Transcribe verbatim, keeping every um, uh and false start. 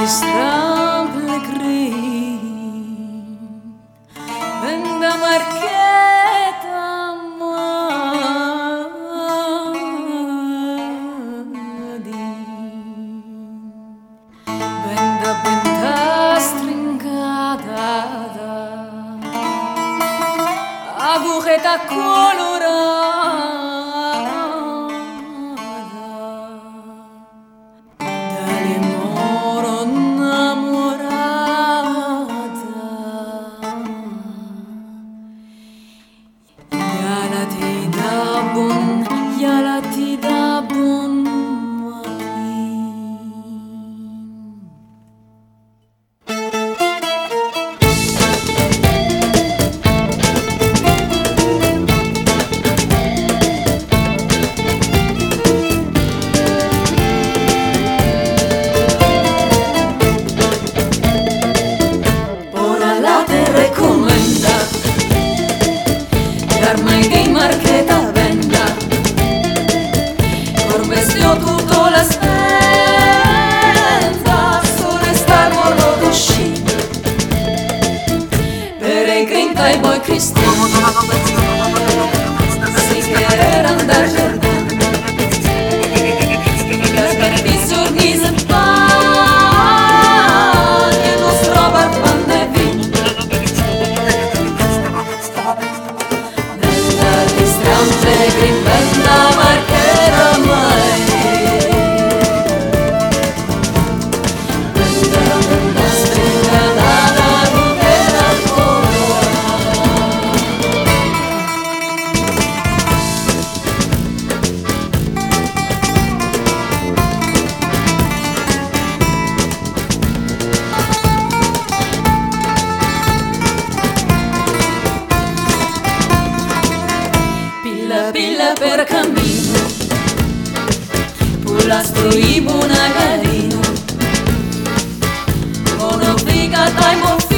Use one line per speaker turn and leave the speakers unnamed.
di stram pellegrin, venda marchetta madin, venda benda stringata, agujeta colorata. Mai di marchetta venda, con vestito tutto la spenta, solo sta volo d'uscì, peregrinta e poi cristiani, si chiede andare giardino, cascare di sorrisi e pani, e non trova pan e vino. Pellegrin, venda marchetta mai, venda benda stringata, agujeta Pilla pilla per cammino, pullastro i buona carino, mono figa dai mo